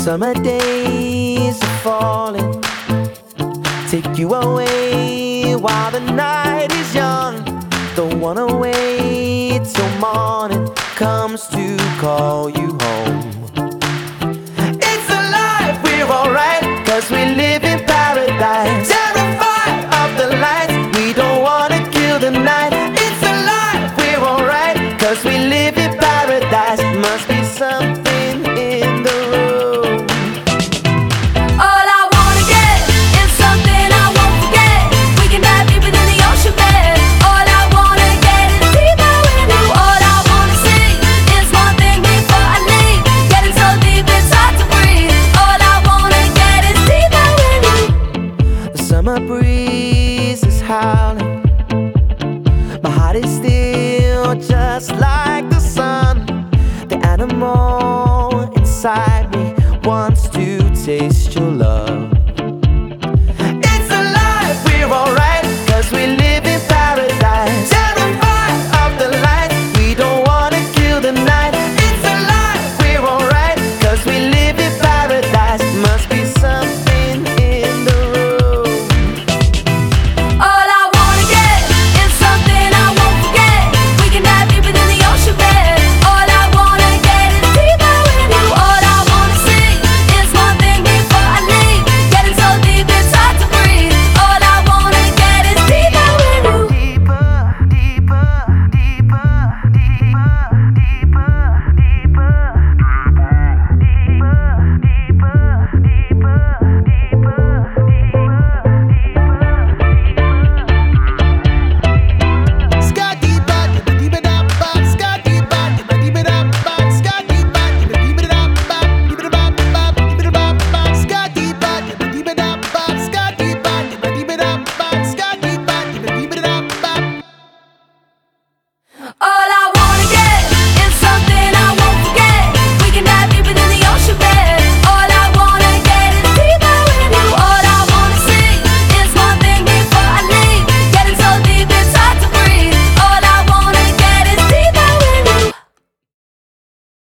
Summer days are falling, take you away while the night is young. Don't wanna wait till morning comes to call you home. It's alive, we're alright, 'cause we live in paradise. Terrified of the lights, we don't wanna kill the night. It's alive, we're alright, 'cause we live in paradise. Must be something in the room. All I wanna get is something I won't forget. We can dive deeper than the ocean bed. All I wanna get is deeper with you. All I wanna see is one thing before I leave. Getting so deep it's hard to breathe. All I wanna get is deeper with you. The summer breeze is howling, my heart is still just like the sun. The animal inside